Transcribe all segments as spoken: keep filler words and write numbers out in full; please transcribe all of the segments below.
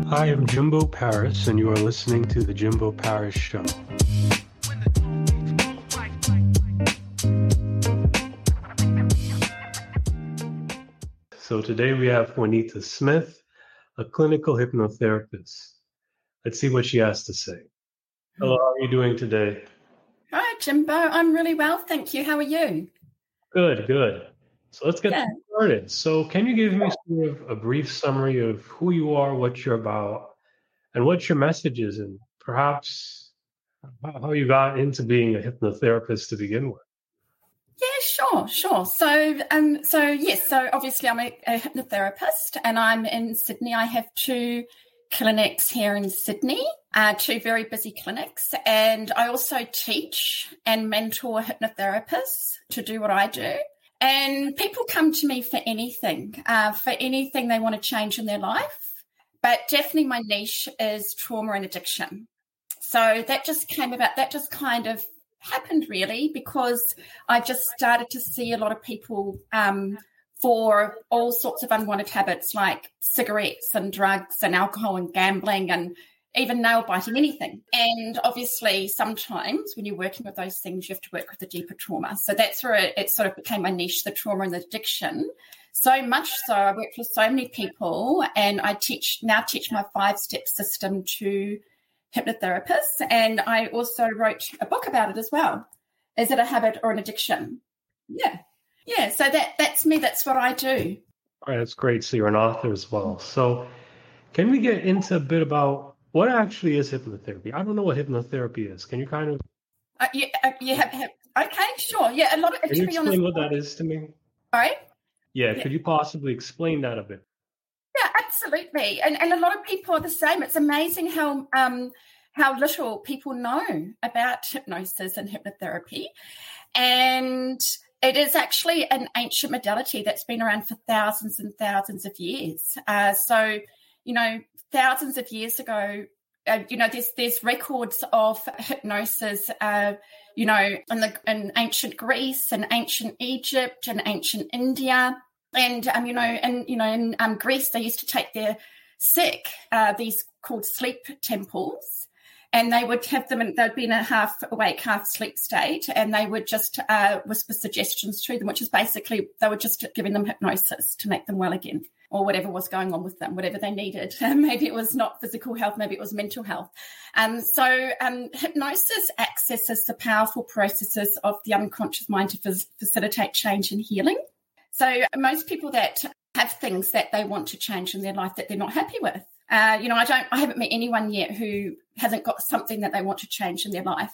I am Jimbo Paris, and you are listening to The Jimbo Paris Show. So today we have Juanita Smith, a clinical hypnotherapist. Let's see what she has to say. Hello, how are you doing today? Hi, Jimbo. I'm really well, thank you. How are you? Good, good. So let's get Yeah. started. So can you give me sort of a brief summary of who you are, what you're about, and what your message is, and perhaps how you got into being a hypnotherapist to begin with? Yeah, sure, sure. So, um, so yes, so obviously I'm a, a hypnotherapist, and I'm in Sydney. I have two clinics here in Sydney, uh, two very busy clinics, and I also teach and mentor hypnotherapists to do what I do. And people come to me for anything, uh, for anything they want to change in their life. But definitely my niche is trauma and addiction. So that just came about, that just kind of happened really because I just started to see a lot of people um, for all sorts of unwanted habits like cigarettes and drugs and alcohol and gambling and even nail biting, anything. And obviously sometimes when you're working with those things, you have to work with the deeper trauma. So that's where it, it sort of became my niche, the trauma and the addiction. So much so I worked with so many people, and I teach now teach my five-step system to hypnotherapists. And I also wrote a book about it as well. Is it a habit or an addiction? Yeah. Yeah. So that that's me. That's what I do. All right, that's great. So you're an author as well. So can we get into a bit about what actually is hypnotherapy? I don't know what hypnotherapy is. Can you kind of... Uh, you, uh, you have, have, okay, sure. Yeah, a lot of... Can you explain honest, what that is to me? Sorry? Yeah, yeah, could you possibly explain that a bit? Yeah, absolutely. And and a lot of people are the same. It's amazing how um how little people know about hypnosis and hypnotherapy. And it is actually an ancient modality that's been around for thousands and thousands of years. Uh, so, you know, thousands of years ago, uh, you know, there's there's records of hypnosis, uh, you know, in the in ancient Greece and ancient Egypt and ancient India, and um, you know, and you know, in um, Greece they used to take their sick, uh, these called sleep temples, and they would have them, and they'd be in a half awake, half sleep state, and they would just uh, whisper suggestions to them, which is basically they were just giving them hypnosis to make them well again, or whatever was going on with them, whatever they needed. Maybe it was not physical health, maybe it was mental health. Um, so um, hypnosis accesses the powerful processes of the unconscious mind to f- facilitate change and healing. So most people that have things that they want to change in their life that they're not happy with, uh, you know, I don't, I haven't met anyone yet who hasn't got something that they want to change in their life.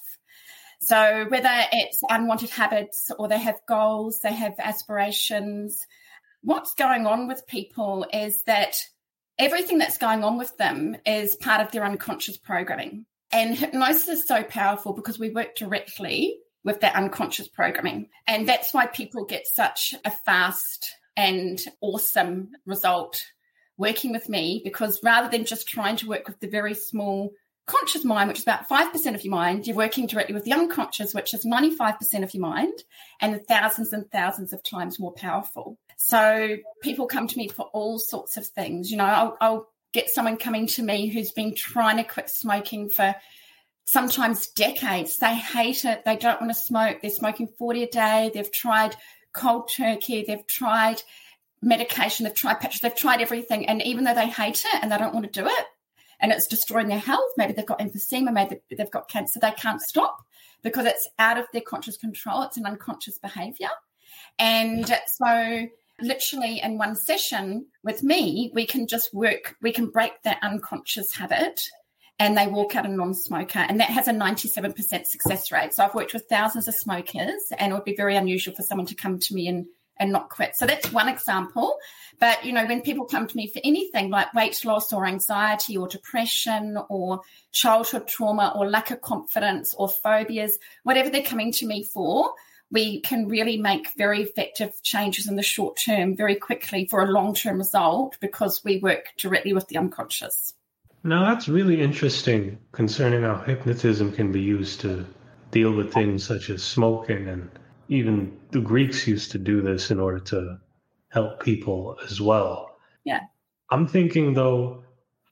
So whether it's unwanted habits or they have goals, they have aspirations, what's going on with people is that everything that's going on with them is part of their unconscious programming. And hypnosis is so powerful because we work directly with that unconscious programming. And that's why people get such a fast and awesome result working with me, because rather than just trying to work with the very small conscious mind, which is about five percent of your mind, you're working directly with the unconscious, which is ninety-five percent of your mind and thousands and thousands of times more powerful. So people come to me for all sorts of things. You know, I'll, I'll get someone coming to me who's been trying to quit smoking for sometimes decades. They hate it. They don't want to smoke. They're smoking forty a day. They've tried cold turkey. They've tried medication. They've tried patches. They've tried everything. And even though they hate it and they don't want to do it, and it's destroying their health, maybe they've got emphysema, maybe they've got cancer, they can't stop because it's out of their conscious control. It's an unconscious behavior. And so literally in one session with me, we can just work, we can break that unconscious habit and they walk out a non-smoker. And that has a ninety-seven percent success rate. So I've worked with thousands of smokers, and it would be very unusual for someone to come to me and and not quit. So that's one example. But, you know, when people come to me for anything like weight loss or anxiety or depression or childhood trauma or lack of confidence or phobias, whatever they're coming to me for, we can really make very effective changes in the short term very quickly for a long-term result because we work directly with the unconscious. Now, that's really interesting concerning how hypnotism can be used to deal with things such as smoking, and even the Greeks used to do this in order to help people as well. Yeah. I'm thinking, though,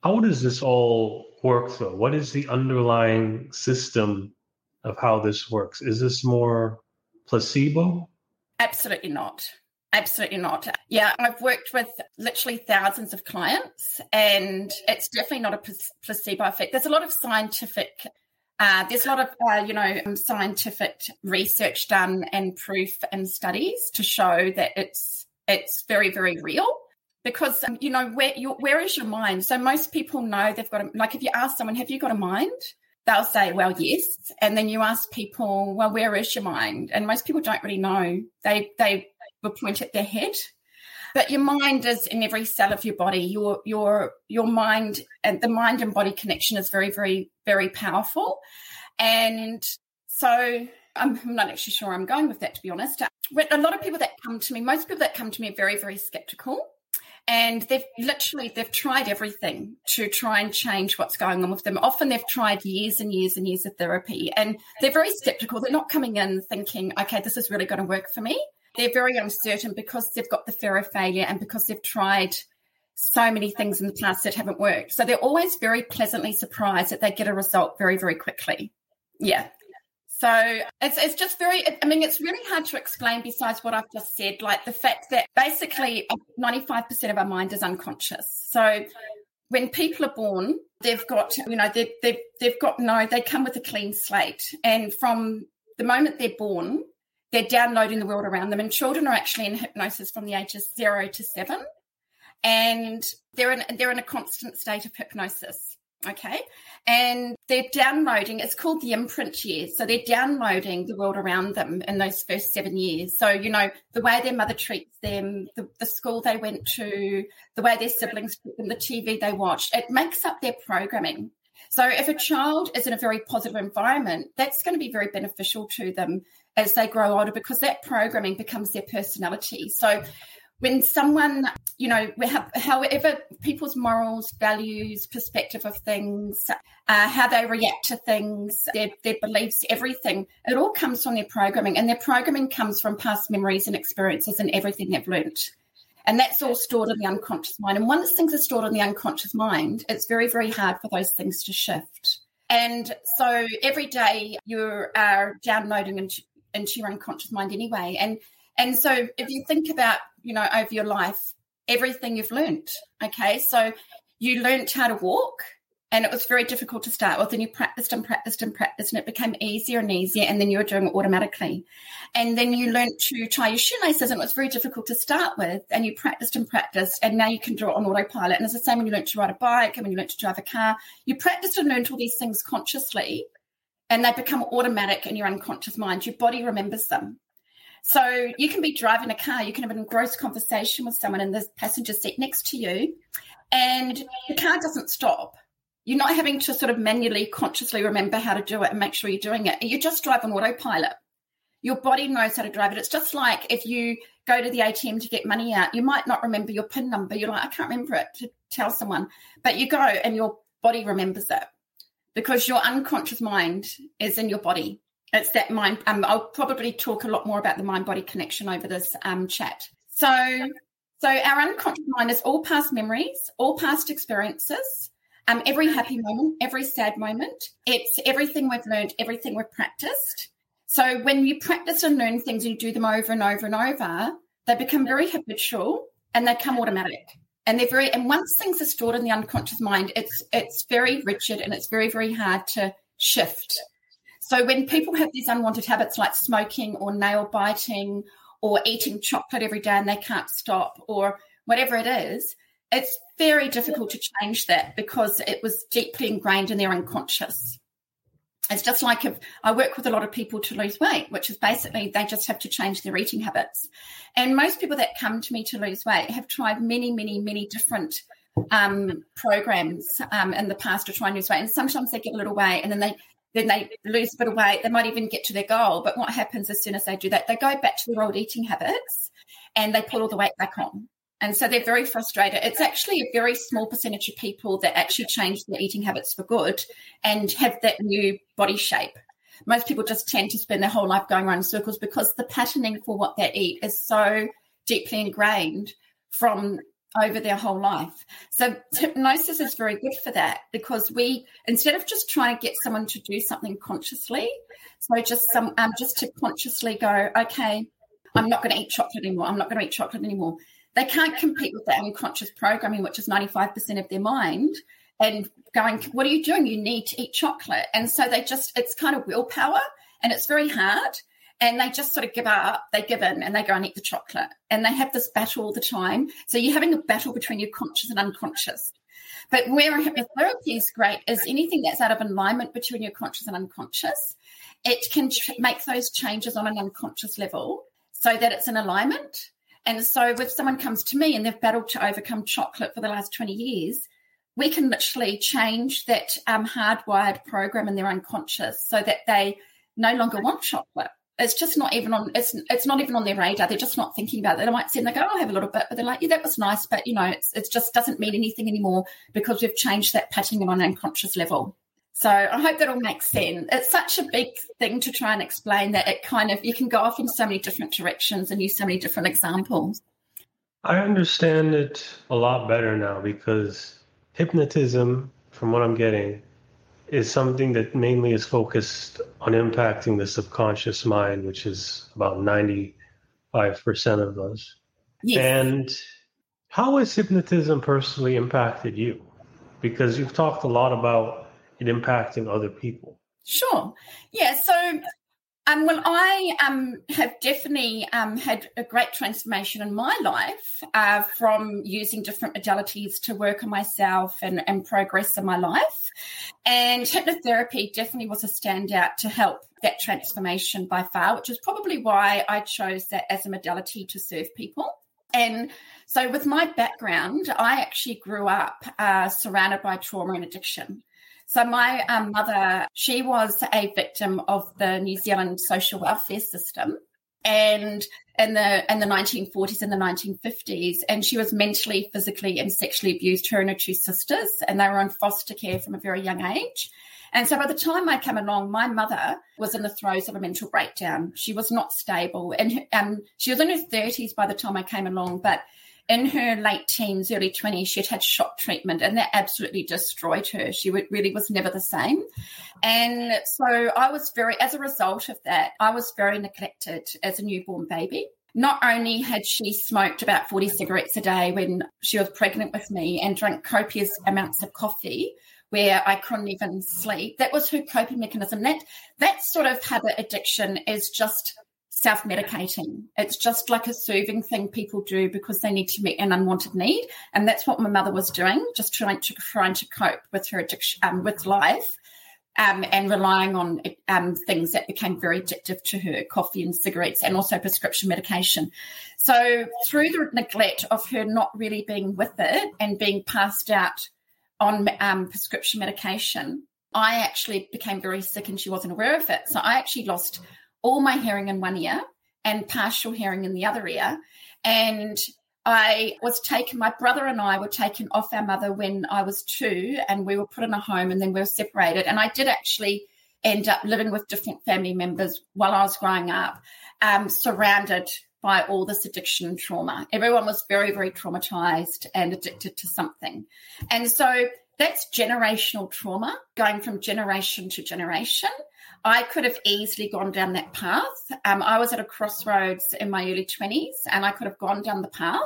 How does this all work, though? What is the underlying system of how this works? Is this more placebo? Absolutely not. Absolutely not. Yeah, I've worked with literally thousands of clients, and it's definitely not a placebo effect. There's a lot of scientific, uh, there's a lot of, uh, you know, scientific research done and proof and studies to show that it's it's very, very real. Because, um, you know, where your, where is your mind? So most people know they've got, a, like if you ask someone, have you got a mind? They'll say, well, yes. And then you ask people, well, where is your mind? And most people don't really know. They they will point at their head. But your mind is in every cell of your body. Your your your mind and the mind and body connection is very, very, very powerful. And so I'm not actually sure where I'm going with that, to be honest. But a lot of people that come to me, most people that come to me are very, very skeptical. And they've literally, they've tried everything to try and change what's going on with them. Often they've tried years and years and years of therapy, and they're very skeptical. They're not coming in thinking, okay, this is really going to work for me. They're very uncertain because they've got the fear of failure and because they've tried so many things in the past that haven't worked. So they're always very pleasantly surprised that they get a result very, very quickly. Yeah. So it's it's just very, I mean, it's really hard to explain besides what I've just said, like the fact that basically ninety-five percent of our mind is unconscious. So when people are born, they've got, you know, they've, they've, they've got no, they come with a clean slate. And from the moment they're born, they're downloading the world around them. And children are actually in hypnosis from the ages zero to seven. And they're in, they're in a constant state of hypnosis. Okay. And they're downloading, it's called the imprint years. So they're downloading the world around them in those first seven years. So, you know, the way their mother treats them, the, the school they went to, the way their siblings treat them, the T V they watched, it makes up their programming. So if a child is in a very positive environment, that's going to be very beneficial to them as they grow older because that programming becomes their personality. So when someone, you know, we have, however people's morals, values, perspective of things, uh, how they react to things, their, their beliefs, everything, it all comes from their programming. And their programming comes from past memories and experiences and everything they've learnt. And that's all stored in the unconscious mind. And once things are stored in the unconscious mind, it's very, very hard for those things to shift. And so every day you are downloading into, into your unconscious mind anyway. And And so if you think about, you know, over your life, everything you've learnt, okay, so you learnt how to walk and it was very difficult to start with and you practiced and practiced and practiced and it became easier and easier and then you were doing it automatically. And then you learnt to tie your shoelaces and it was very difficult to start with and you practiced and practiced and now you can do it on autopilot. And it's the same when you learnt to ride a bike and when you learnt to drive a car. You practiced and learnt all these things consciously and they become automatic in your unconscious mind. Your body remembers them. So you can be driving a car, you can have an engrossed conversation with someone in the passenger seat next to you, and the car doesn't stop. You're not having to sort of manually, consciously remember how to do it and make sure you're doing it. You just drive on autopilot. Your body knows how to drive it. It's just like if you go to the A T M to get money out, you might not remember your PIN number. You're like, I can't remember it to tell someone. But you go and your body remembers it because your unconscious mind is in your body. It's that mind. Um, I'll probably talk a lot more about the mind-body connection over this um, chat. So, so our unconscious mind is all past memories, all past experiences, um, every happy moment, every sad moment. It's everything we've learned, everything we've practiced. So when you practice and learn things and you do them over and over and over, they become very habitual and they come automatic. And they're very. And once things are stored in the unconscious mind, it's it's very rigid and it's very, very hard to shift. So when people have these unwanted habits like smoking or nail biting or eating chocolate every day and they can't stop or whatever it is, it's very difficult to change that because it was deeply ingrained in their unconscious. It's just like if I work with a lot of people to lose weight, which is basically they just have to change their eating habits. And most people that come to me to lose weight have tried many, many, many different um, programs um, in the past to try and lose weight. And sometimes they get a little weight and then they Then they lose a bit of weight. They might even get to their goal. But what happens as soon as they do that, they go back to their old eating habits and they pull all the weight back on. And so they're very frustrated. It's actually a very small percentage of people that actually change their eating habits for good and have that new body shape. Most people just tend to spend their whole life going around in circles because the patterning for what they eat is so deeply ingrained from over their whole life. So hypnosis is very good for that, because we, instead of just trying to get someone to do something consciously, so just some um, just to consciously go, okay, I'm not going to eat chocolate anymore. I'm not going to eat chocolate anymore. They can't compete with that unconscious programming, which is ninety-five percent of their mind, and going, what are you doing? You need to eat chocolate. And so they just, it's kind of willpower, and it's very hard. And they just sort of give up, they give in, and they go and eat the chocolate. And they have this battle all the time. So you're having a battle between your conscious and unconscious. But where hypnotherapy is great is anything that's out of alignment between your conscious and unconscious, it can ch- make those changes on an unconscious level so that it's in alignment. And so if someone comes to me and they've battled to overcome chocolate for the last twenty years, we can literally change that um, hardwired program in their unconscious so that they no longer want chocolate. It's just not even on. It's it's not even on their radar. They're just not thinking about it. They might sit and they go, "I'll have a little bit," but they're like, "Yeah, that was nice," but you know, it's it just doesn't mean anything anymore because we've changed that patterning on an unconscious level. So I hope that all makes sense. It's such a big thing to try and explain that it kind of you can go off in so many different directions and use so many different examples. I understand it a lot better now, because hypnotism, from what I'm getting, is something that mainly is focused on impacting the subconscious mind, which is about ninety-five percent of us. Yes. And how has hypnotism personally impacted you? Because you've talked a lot about it impacting other people. Sure. Yeah. So, um, well, I um, have definitely um, had a great transformation in my life uh, from using different modalities to work on myself and, and progress in my life. And hypnotherapy definitely was a standout to help that transformation by far, which is probably why I chose that as a modality to serve people. And so with my background, I actually grew up uh, surrounded by trauma and addiction. So my um, mother, she was a victim of the New Zealand social welfare system, and in the in the nineteen forties and the nineteen fifties, and she was mentally, physically, and sexually abused, her and her two sisters, and they were in foster care from a very young age. And so by the time I came along, my mother was in the throes of a mental breakdown. She was not stable, and um, she was in her thirties by the time I came along, but in her late teens, early twenties, she'd had shock treatment, and that absolutely destroyed her. She really was never the same. And so I was very, as a result of that, I was very neglected as a newborn baby. Not only had she smoked about forty cigarettes a day when she was pregnant with me and drank copious amounts of coffee where I couldn't even sleep, that was her coping mechanism. That, that sort of habit addiction is just self-medicating. It's just like a soothing thing people do because they need to meet an unwanted need. And that's what my mother was doing, just trying to trying to cope with her addiction, um, with life, um, and relying on um, things that became very addictive to her, coffee and cigarettes, and also prescription medication. So through the neglect of her not really being with it and being passed out on um, prescription medication, I actually became very sick and she wasn't aware of it. So I actually lost all my hearing in one ear and partial hearing in the other ear. And I was taken, my brother and I were taken off our mother when I was two, and we were put in a home and then we were separated. And I did actually end up living with different family members while I was growing up, um, surrounded by all this addiction and trauma. Everyone was very, very traumatized and addicted to something. And so that's generational trauma, going from generation to generation. I could have easily gone down that path. Um, I was at a crossroads in my early twenties, and I could have gone down the path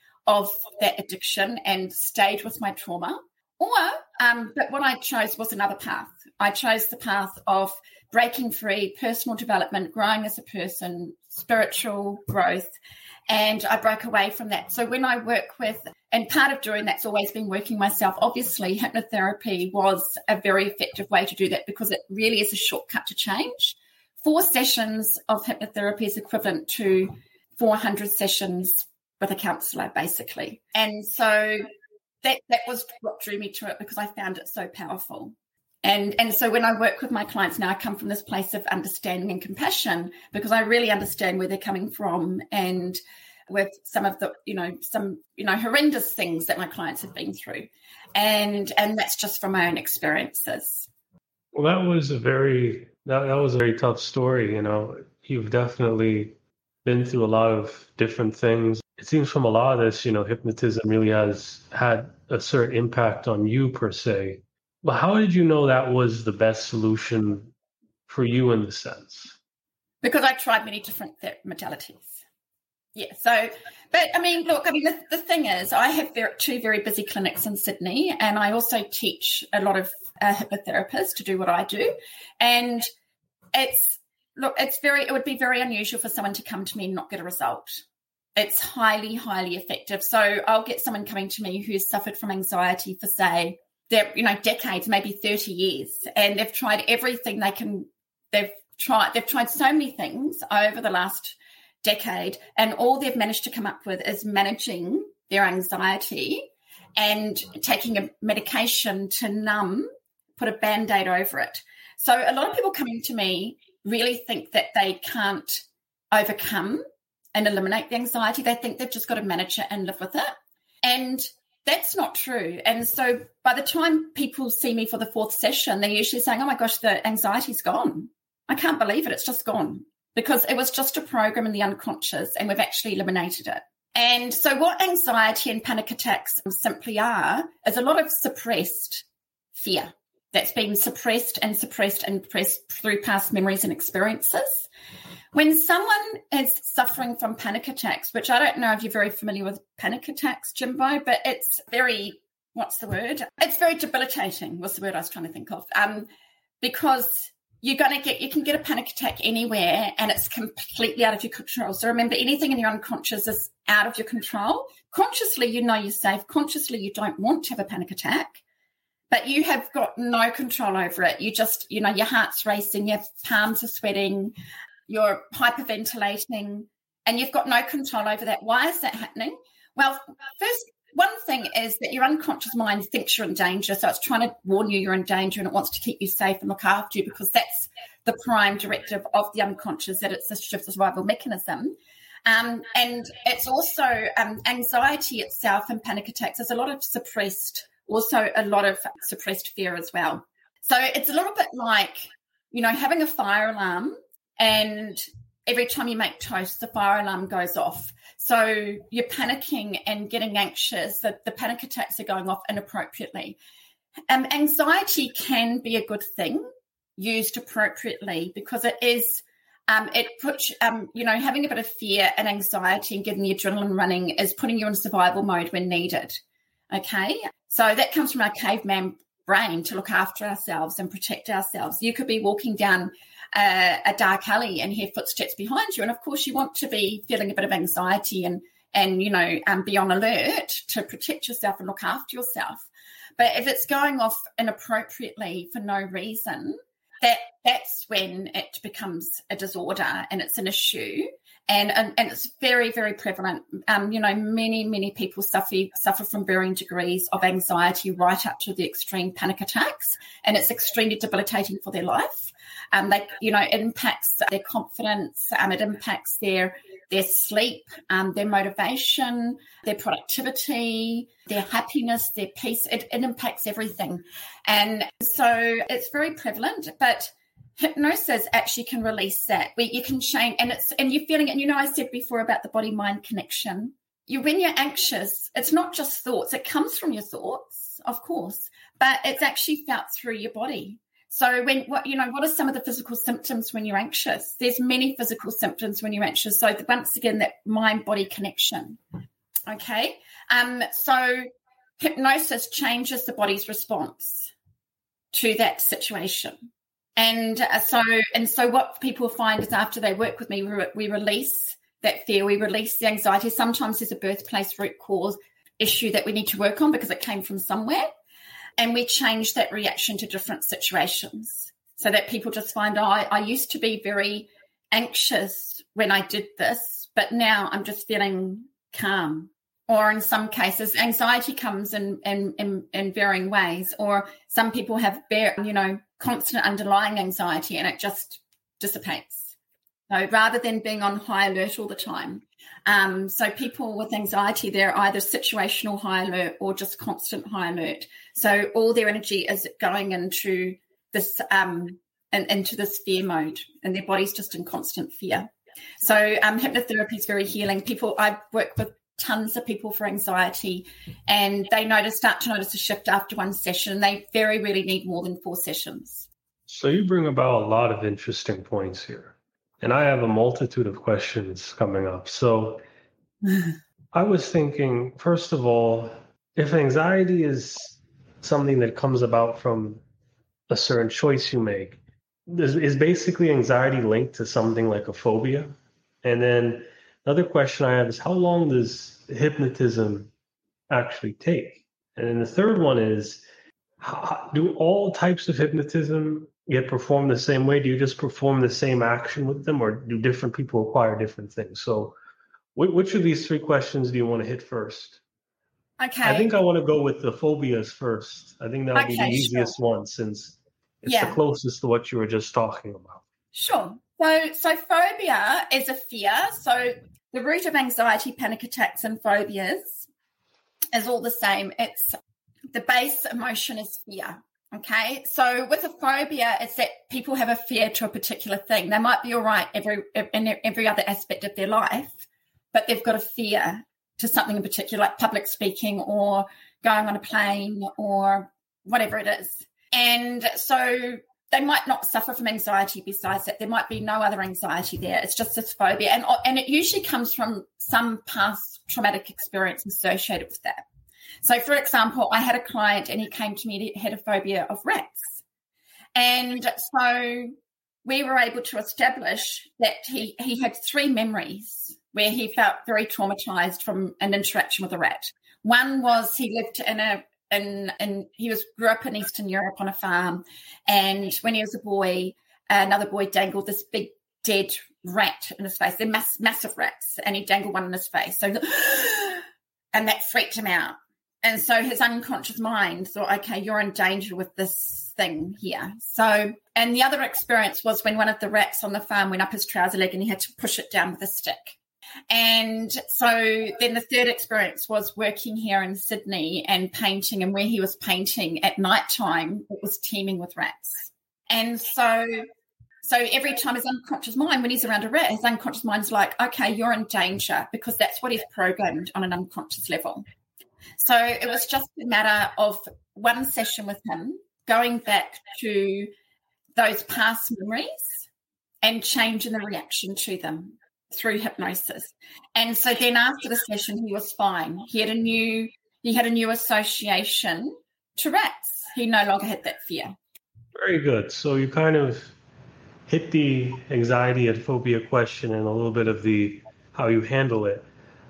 of that addiction and stayed with my trauma. Or, um, but what I chose was another path. I chose the path of breaking free, personal development, growing as a person, spiritual growth, and I broke away from that. So when I work with, and part of doing that's always been working myself, obviously hypnotherapy was a very effective way to do that because it really is a shortcut to change. Four sessions of hypnotherapy is equivalent to four hundred sessions with a counsellor, basically. And so that that was what drew me to it because I found it so powerful. And and so when I work with my clients now, I come from this place of understanding and compassion because I really understand where they're coming from and with some of the, you know, some, you know, horrendous things that my clients have been through. And and that's just from my own experiences. Well, that was a very, that, that was a very tough story. You know, you've definitely been through a lot of different things it seems from a lot of this, you know, hypnotism really has had a certain impact on you per se. But how did you know that was the best solution for you in the sense? Because I tried many different th- modalities. Yeah, so, but I mean, look, I mean, the, the thing is, I have very, two very busy clinics in Sydney, and I also teach a lot of uh, hypnotherapists to do what I do. And it's, look, it's very, it would be very unusual for someone to come to me and not get a result. It's highly, highly effective. So I'll get someone coming to me who's suffered from anxiety for, say, they're, you know, decades, maybe thirty years, and they've tried everything they can, they've tried, they've tried so many things over the last decade, and all they've managed to come up with is managing their anxiety and taking a medication to numb, put a Band-Aid over it. So a lot of people coming to me really think that they can't overcome and eliminate the anxiety. They think they've just got to manage it and live with it. And that's not true. And so by the time people see me for the fourth session, they're usually saying, oh my gosh, the anxiety's gone. I can't believe it. It's just gone. Because it was just a program in the unconscious, and we've actually eliminated it. And so what anxiety and panic attacks simply are is a lot of suppressed fear that's been suppressed and suppressed and suppressed through past memories and experiences. When someone is suffering from panic attacks, which I don't know if you're very familiar with panic attacks, Jimbo, but it's very, what's the word? It's very debilitating was the word I was trying to think of. Um, because you're going to get, you can get a panic attack anywhere, and it's completely out of your control. So remember, anything in your unconscious is out of your control. Consciously, you know you're safe. Consciously, you don't want to have a panic attack, but you have got no control over it. You just, you know, your heart's racing, your palms are sweating, you're hyperventilating, and you've got no control over that. Why is that happening? Well, first, one thing is that your unconscious mind thinks you're in danger, so it's trying to warn you you're in danger, and it wants to keep you safe and look after you, because that's the prime directive of the unconscious, that it's a survival mechanism. Um, and it's also um, anxiety itself and panic attacks. There's a lot of suppressed, also a lot of suppressed fear as well. So it's a little bit like, you know, having a fire alarm, and every time you make toast, the fire alarm goes off. So you're panicking and getting anxious, that the panic attacks are going off inappropriately. Um, anxiety can be a good thing used appropriately, because it is, um, it puts, um, you know, having a bit of fear and anxiety and getting the adrenaline running is putting you in survival mode when needed. Okay. So that comes from our caveman brain to look after ourselves and protect ourselves. You could be walking down a, a dark alley and hear footsteps behind you, and of course you want to be feeling a bit of anxiety and and you know um, be on alert to protect yourself and look after yourself. But if it's going off inappropriately for no reason, that that's when it becomes a disorder and it's an issue. And, and and it's very, very prevalent. Um, you know, many, many people suffer suffer from varying degrees of anxiety, right up to the extreme panic attacks, and it's extremely debilitating for their life. Um, like you know, it impacts their confidence. Um, it impacts their their sleep, um, their motivation, their productivity, their happiness, their peace. It, it impacts everything, and so it's very prevalent. But hypnosis actually can release that. Where you can change, and it's and you're feeling it. And you know, I said before about the body-mind connection. You, when you're anxious, it's not just thoughts. It comes from your thoughts, of course, but it's actually felt through your body. So when what you know, what are some of the physical symptoms when you're anxious? There's many physical symptoms when you're anxious. So once again, that mind-body connection. Okay, um, so hypnosis changes the body's response to that situation. And uh, so, and so, what people find is after they work with me, we, we release that fear, we release the anxiety. Sometimes there's a birthplace root cause issue that we need to work on because it came from somewhere, and we change that reaction to different situations so that people just find, oh, I, I used to be very anxious when I did this, but now I'm just feeling calm. Or in some cases, anxiety comes in, in, in, in varying ways, or some people have, you know, constant underlying anxiety and it just dissipates. So rather than being on high alert all the time. Um, so people with anxiety, they're either situational high alert or just constant high alert. So all their energy is going into this um, and into this fear mode, and their body's just in constant fear. So um, hypnotherapy is very healing. People, I work with tons of people for anxiety, and they notice start to notice a shift after one session. They very rarely need more than four sessions. So you bring about a lot of interesting points here. And I have a multitude of questions coming up. So I was thinking, first of all, if anxiety is something that comes about from a certain choice you make, is, is basically anxiety linked to something like a phobia? And then another question I have is, how long does hypnotism actually take? And then the third one is, how, do all types of hypnotism get performed the same way? Do you just perform the same action with them, or do different people require different things? So which of these three questions do you want to hit first? Okay. I think I want to go with the phobias first. I think that'll okay, be the easiest sure. one, since it's yeah. the closest to what you were just talking about. Sure. So, so phobia is a fear. So the root of anxiety, panic attacks, and phobias is all the same. It's the base emotion is fear. Okay. So with a phobia, it's that people have a fear to a particular thing. They might be all right every in every other aspect of their life, but they've got a fear to something in particular, like public speaking or going on a plane or whatever it is. And so they might not suffer from anxiety besides that. There might be no other anxiety there. It's just this phobia. And, and it usually comes from some past traumatic experience associated with that. So, for example, I had a client and he came to me, he had a phobia of rats. And so we were able to establish that he, he had three memories where he felt very traumatized from an interaction with a rat. One was he lived in a, in, in he was grew up in Eastern Europe on a farm, and when he was a boy, another boy dangled this big dead rat in his face. They're mass, massive rats, and he dangled one in his face. So, and that freaked him out. And so his unconscious mind thought, okay, you're in danger with this thing here. So, and the other experience was when one of the rats on the farm went up his trouser leg and he had to push it down with a stick. And so then the third experience was working here in Sydney and painting, and where he was painting at night time, it was teeming with rats. And so so every time his unconscious mind, when he's around a rat, his unconscious mind's like, okay, you're in danger, because that's what he's programmed on an unconscious level. So it was just a matter of one session with him, going back to those past memories and changing the reaction to them through hypnosis. And so then after the session, he was fine. He had a new, he had a new association to rats. He no longer had that fear. Very good. So you kind of hit the anxiety and phobia question and a little bit of the how you handle it.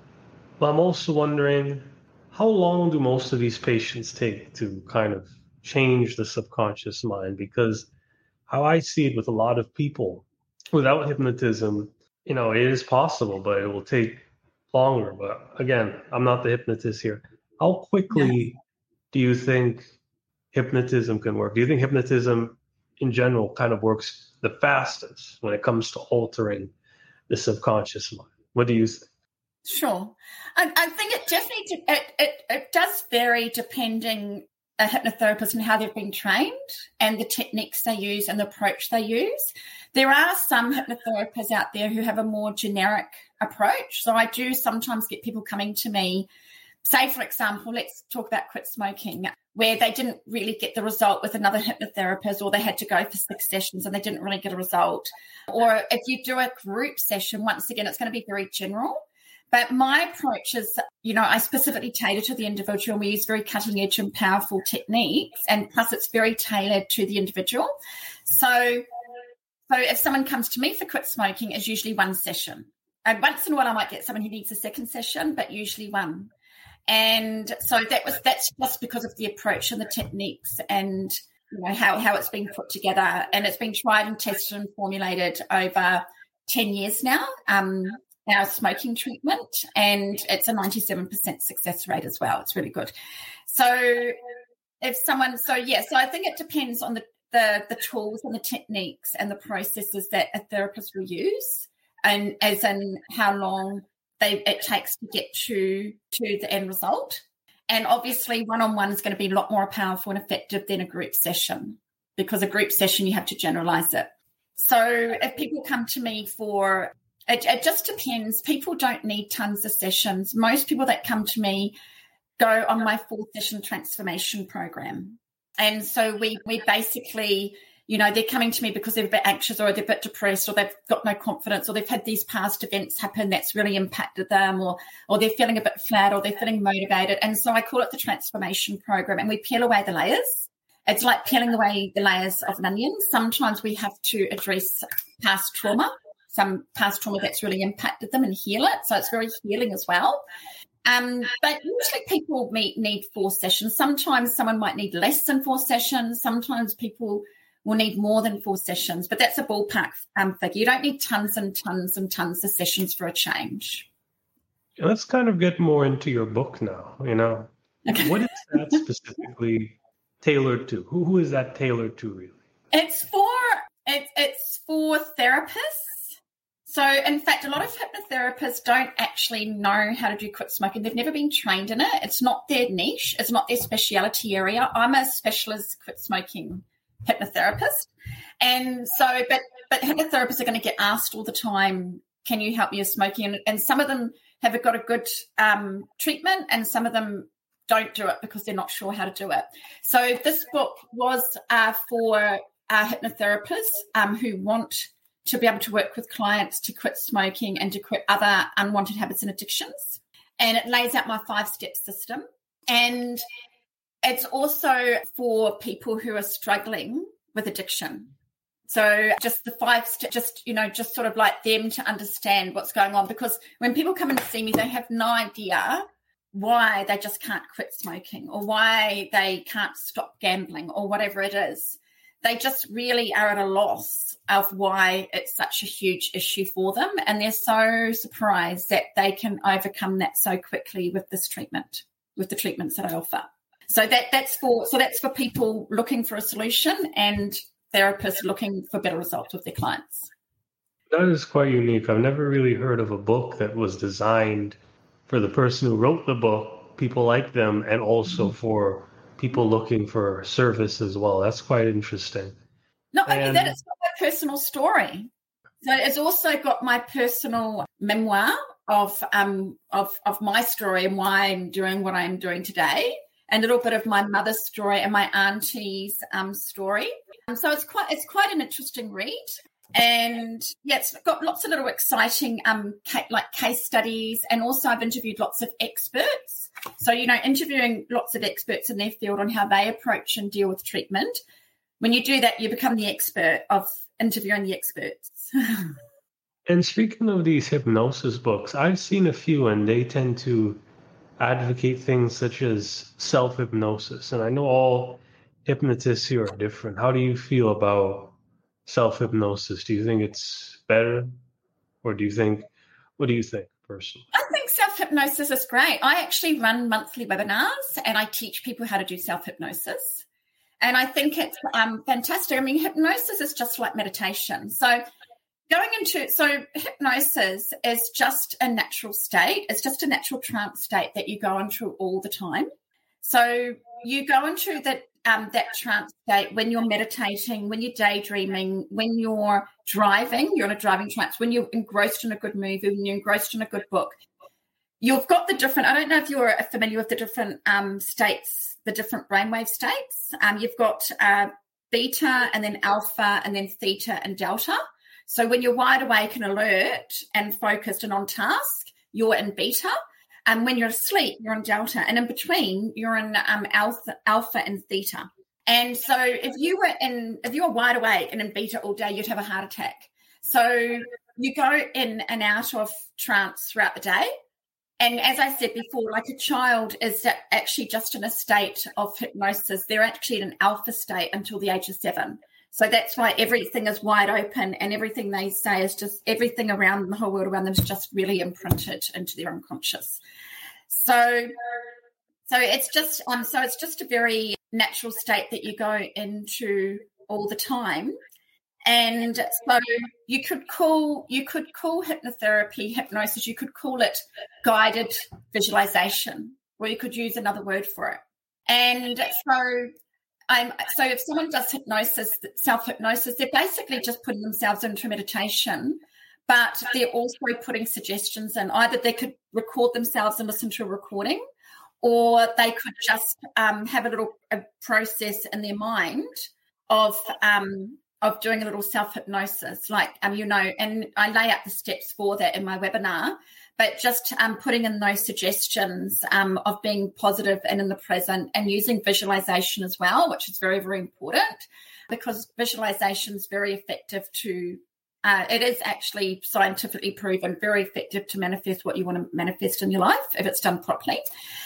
But I'm also wondering, how long do most of these patients take to kind of change the subconscious mind? Because how I see it with a lot of people, without hypnotism, you know, it is possible, but it will take longer. But again, I'm not the hypnotist here. How quickly do you think hypnotism can work? Do you think hypnotism in general kind of works the fastest when it comes to altering the subconscious mind? What do you think? Sure. I, I think it definitely, it, it, it does vary depending a hypnotherapist and how they've been trained and the techniques they use and the approach they use. There are some hypnotherapists out there who have a more generic approach. So I do sometimes get people coming to me, say, for example, let's talk about quit smoking, where they didn't really get the result with another hypnotherapist, or they had to go for six sessions and they didn't really get a result. Or if you do a group session, once again, it's going to be very general. But my approach is, you know, I specifically tailor to the individual, and we use very cutting edge and powerful techniques, and plus it's very tailored to the individual. So, so if someone comes to me for quit smoking, it's usually one session. And once in a while I might get someone who needs a second session, but usually one. And so that was that's just because of the approach and the techniques and, you know, how, how it's been put together. And it's been tried and tested and formulated over ten years now. Um our smoking treatment, and it's a ninety-seven percent success rate as well. It's really good. So if someone, so yeah, so I think it depends on the, the, the tools and the techniques and the processes that a therapist will use, and as in how long they it takes to get to, to the end result. And obviously one-on-one is going to be a lot more powerful and effective than a group session, because a group session, you have to generalize it. So if people come to me for It, it just depends. People don't need tons of sessions. Most people that come to me go on my four-session transformation program. And so we we basically, you know, they're coming to me because they're a bit anxious or they're a bit depressed or they've got no confidence or they've had these past events happen that's really impacted them or or they're feeling a bit flat or they're feeling motivated. And so I call it the transformation program, and we peel away the layers. It's like peeling away the layers of an onion. Sometimes we have to address past trauma, some past trauma that's really impacted them and heal it. So it's very healing as well. Um, but usually people meet, need four sessions. Sometimes someone might need less than four sessions. Sometimes people will need more than four sessions, but that's a ballpark um, figure. You don't need tons and tons and tons of sessions for a change. Let's kind of get more into your book now, you know. Okay. What is that specifically tailored to? Who who is that tailored to, really? It's for it, it's for therapists. So, in fact, a lot of hypnotherapists don't actually know how to do quit smoking. They've never been trained in it. It's not their niche. It's not their speciality area. I'm a specialist quit smoking hypnotherapist. And so, but but hypnotherapists are going to get asked all the time, can you help me with smoking? And, and some of them have got a good um, treatment and some of them don't do it because they're not sure how to do it. So this book was uh, for uh, hypnotherapists um, who want to be able to work with clients to quit smoking and to quit other unwanted habits and addictions. And it lays out my five-step system. And it's also for people who are struggling with addiction. So just the five steps, just, you know, just sort of like them to understand what's going on. Because when people come and see me, they have no idea why they just can't quit smoking or why they can't stop gambling or whatever it is. They just really are at a loss of why it's such a huge issue for them. And they're so surprised that they can overcome that so quickly with this treatment, with the treatments that I offer. So that that's for so that's for people looking for a solution and therapists looking for better results with their clients. That is quite unique. I've never really heard of a book that was designed for the person who wrote the book, people like them, and also mm-hmm. for people looking for service as well. That's quite interesting. Not only and... that, it's got my personal story. So it's also got my personal memoir of um of of my story and why I'm doing what I'm doing today, and a little bit of my mother's story and my auntie's um story. Um, so it's quite it's quite an interesting read. And yeah, it's got lots of little exciting um ca- like case studies, and also I've interviewed lots of experts. So, you know, interviewing lots of experts in their field on how they approach and deal with treatment. When you do that, you become the expert of interviewing the experts. And speaking of these hypnosis books, I've seen a few, and they tend to advocate things such as self-hypnosis. And I know all hypnotists here are different. How do you feel about self-hypnosis? Do you think it's better, or do you think, what do you think personally? I think self-hypnosis is great. I actually run monthly webinars and I teach people how to do self-hypnosis. And I think it's um, fantastic. I mean, hypnosis is just like meditation. So going into, so hypnosis is just a natural state. It's just a natural trance state that you go into all the time. So you go into that um, that trance state when you're meditating, when you're daydreaming, when you're driving, you're in a driving trance, when you're engrossed in a good movie, when you're engrossed in a good book. You've got the different, I don't know if you're familiar with the different um, states, the different brainwave states. Um, you've got uh, beta and then alpha and then theta and delta. So when you're wide awake and alert and focused and on task, you're in beta. And when you're asleep, you're in delta. And in between, you're in um, alpha, alpha and theta. And so if you were in, if you were wide awake and in beta all day, you'd have a heart attack. So you go in and out of trance throughout the day. And as I said before, like a child is actually just in a state of hypnosis. They're actually in an alpha state until the age of seven. So that's why everything is wide open and everything they say is just everything around the whole world around them is just really imprinted into their unconscious. So, so it's just um, so it's just a very natural state that you go into all the time. And so you could call you could call hypnotherapy, hypnosis, you could call it guided visualization, or you could use another word for it. And so I'm so if someone does hypnosis, self-hypnosis, they're basically just putting themselves into meditation, but they're also putting suggestions in. Either they could record themselves and listen to a recording, or they could just um, have a little a process in their mind of um, of doing a little self-hypnosis, like, um, you know, and I lay out the steps for that in my webinar, but just um, putting in those suggestions um, of being positive and in the present, and using visualization as well, which is very, very important, because visualization is very effective to, uh, it is actually scientifically proven very effective to manifest what you want to manifest in your life if it's done properly.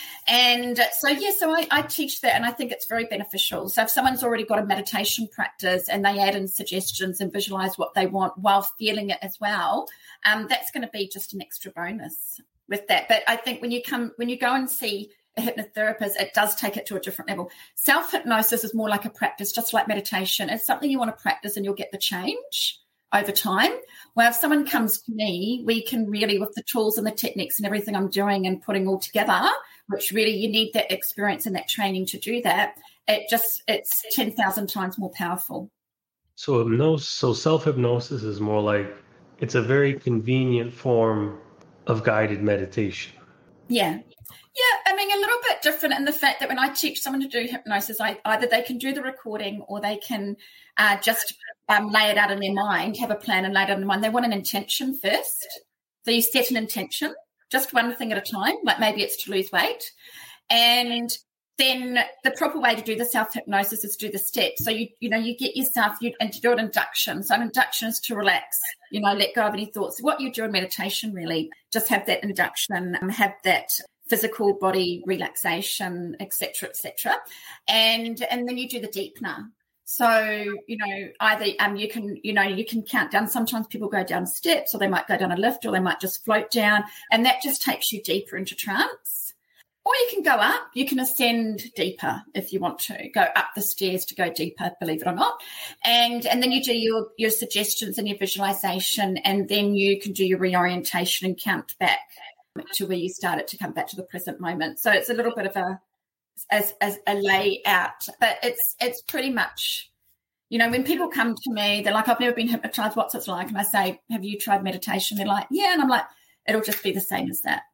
And so, yeah, so I, I teach that, and I think it's very beneficial. So if someone's already got a meditation practice and they add in suggestions and visualize what they want while feeling it as well, um, that's going to be just an extra bonus with that. But I think when you come, when you go and see a hypnotherapist, it does take it to a different level. Self-hypnosis is more like a practice, just like meditation. It's something you want to practice and you'll get the change over time. Well, if someone comes to me, we can really, with the tools and the techniques and everything I'm doing and putting all together, which really you need that experience and that training to do that, it just, it's ten thousand times more powerful. So hypnosis, so self-hypnosis is more like, it's a very convenient form of guided meditation. Yeah. Yeah, I mean, a little bit different in the fact that when I teach someone to do hypnosis, I, either they can do the recording or they can uh, just um, lay it out in their mind, have a plan and lay it out in their mind. They want an intention first. So you set an intention, just one thing at a time, like maybe it's to lose weight. And then the proper way to do the self-hypnosis is to do the steps. So, you you know, you get yourself, you and to do an induction. So an induction is to relax, you know, let go of any thoughts. What you do in meditation, really, just have that induction, um, have that physical body relaxation, et cetera, et cetera. And, and then you do the deepener. So, you know, either um, you can, you know, you can count down. Sometimes people go down steps, or they might go down a lift, or they might just float down. And that just takes you deeper into trance. Or you can go up, you can ascend deeper if you want to, go up the stairs to go deeper, believe it or not. And and then you do your, your suggestions and your visualization, and then you can do your reorientation and count back to where you started to come back to the present moment. So it's a little bit of a as, as a layout, but it's it's pretty much, you know, when people come to me, they're like, I've never been hypnotized, what's it like? And I say, have you tried meditation? They're like, yeah. And I'm like, it'll just be the same as that.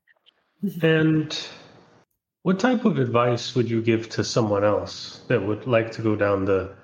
And what type of advice would you give to someone else that would like to go down the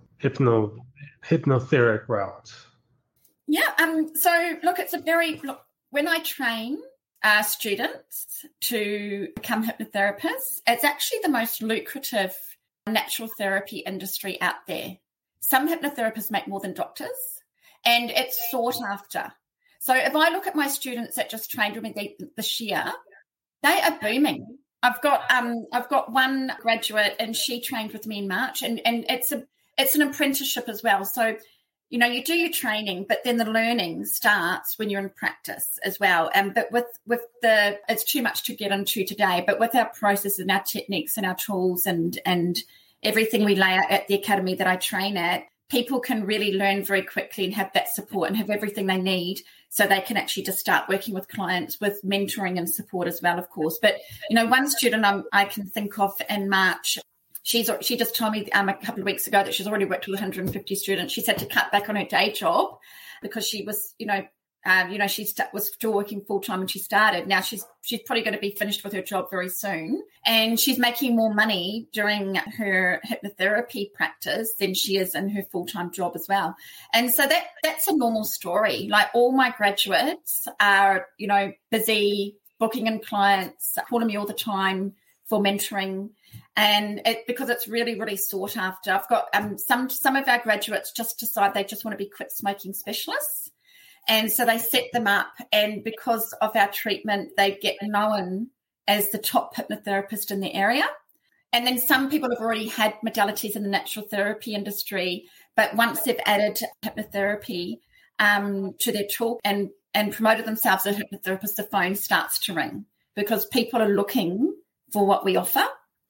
hypno hypnotheric route? Yeah. Um. So look, it's a very look. When I train uh, students to become hypnotherapists, it's actually the most lucrative natural therapy industry out there. Some hypnotherapists make more than doctors, and it's sought after. So if I look at my students that just trained with me this year, they are booming. I've got um I've got one graduate, and she trained with me in March, and, and it's a it's an apprenticeship as well. So, you know, you do your training, but then the learning starts when you're in practice as well. And but with with the it's too much to get into today, but with our processes and our techniques and our tools and and everything we lay out at the academy that I train at, people can really learn very quickly and have that support and have everything they need, so they can actually just start working with clients with mentoring and support as well, of course. But, you know, one student I'm, I can think of in March, she's she just told me um, a couple of weeks ago that she's already worked with one hundred fifty students. She's had to cut back on her day job because she was, you know, Um, you know, she st- was still working full-time when she started. Now she's she's probably going to be finished with her job very soon. And she's making more money during her hypnotherapy practice than she is in her full-time job as well. And so that that's a normal story. Like, all my graduates are, you know, busy booking in clients, calling me all the time for mentoring. And it, because it's really, really sought after. I've got um, some, some of our graduates just decide they just want to be quit smoking specialists. And so they set them up, and because of our treatment, they get known as the top hypnotherapist in the area. And then some people have already had modalities in the natural therapy industry, but once they've added hypnotherapy um, to their talk and, and promoted themselves as a hypnotherapist, the phone starts to ring because people are looking for what we offer.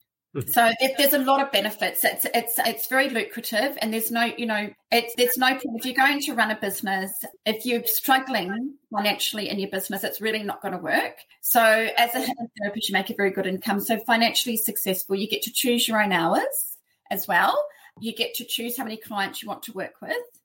So if there's a lot of benefits. It's it's it's very lucrative, and there's no, you know, it's there's no point if you're going to run a business, if you're struggling financially in your business, it's really not going to work. So as a hypnotherapist, you make a very good income. So financially successful, you get to choose your own hours as well. You get to choose how many clients you want to work with.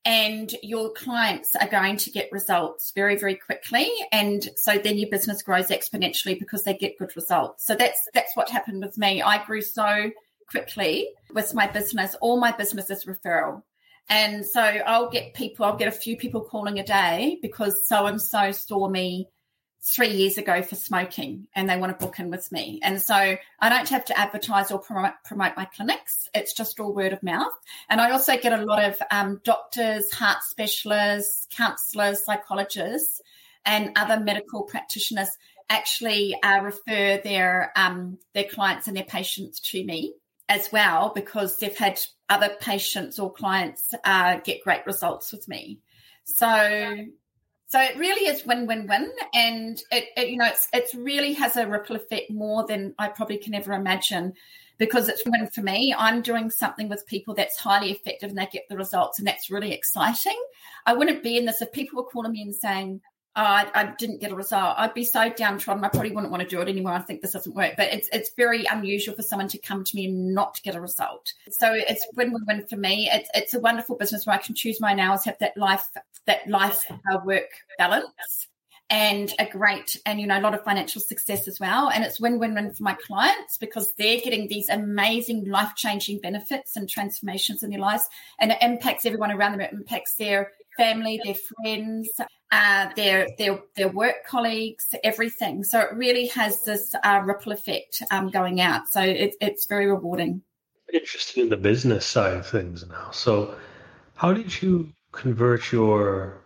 and your clients are going to get results very, very quickly. And so then your business grows exponentially because they get good results. So that's that's what happened with me. I grew so quickly with my business. All my business is referral. And so I'll get people, I'll get a few people calling a day because so-and-so saw me three years ago for smoking and they want to book in with me. And so I don't have to advertise or promote, promote my clinics. It's just all word of mouth. And I also get a lot of um, doctors, heart specialists, counsellors, psychologists, and other medical practitioners actually uh, refer their um, their clients and their patients to me as well, because they've had other patients or clients uh, get great results with me. So... So it really is win-win-win, and it, it you know it's it's really has a ripple effect more than I probably can ever imagine, because it's win for me. I'm doing something with people that's highly effective and they get the results, and that's really exciting. I wouldn't be in this if people were calling me and saying, oh, I, I didn't get a result. I'd be so downtrodden. I probably wouldn't want to do it anymore. I think this doesn't work. But it's it's very unusual for someone to come to me and not get a result. So it's win-win-win for me. It's it's a wonderful business where I can choose my hours, have that life that life uh, work balance, and a great and you know a lot of financial success as well. And it's win-win-win for my clients because they're getting these amazing life-changing benefits and transformations in their lives, and it impacts everyone around them. It impacts their family, their friends, uh, their their their work colleagues, everything. So it really has this uh, ripple effect um, going out. So it, it's very rewarding. Interested in the business side of things now. So how did you convert your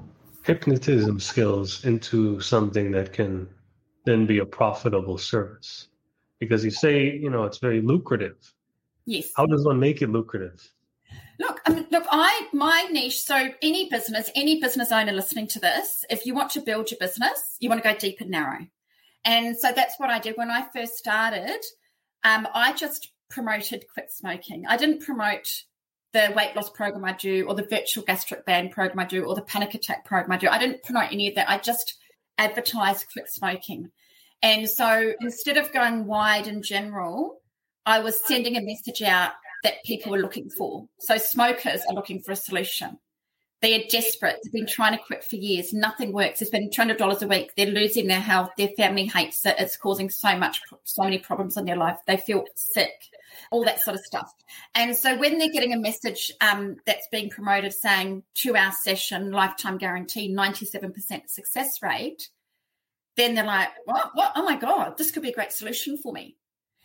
hypnotism skills into something that can then be a profitable service? Because you say, you know, it's very lucrative. Yes. How does one make it lucrative? Look, um, look, I my niche. So any business, any business owner listening to this, if you want to build your business, you want to go deep and narrow. And so that's what I did when I first started. Um, I just promoted quit smoking. I didn't promote the weight loss program I do, or the virtual gastric band program I do, or the panic attack program I do. I didn't promote any of that. I just advertised quit smoking. And so instead of going wide in general, I was sending a message out that people were looking for. So smokers are looking for a solution. They are desperate. They've been trying to quit for years. Nothing works. They spend two hundred dollars a week. They're losing their health. Their family hates it. It's causing so much, so many problems in their life. They feel sick, all that sort of stuff. And so when they're getting a message um, that's being promoted saying two-hour session, lifetime guarantee, ninety-seven percent success rate, then they're like, what? what? Oh, my God, this could be a great solution for me.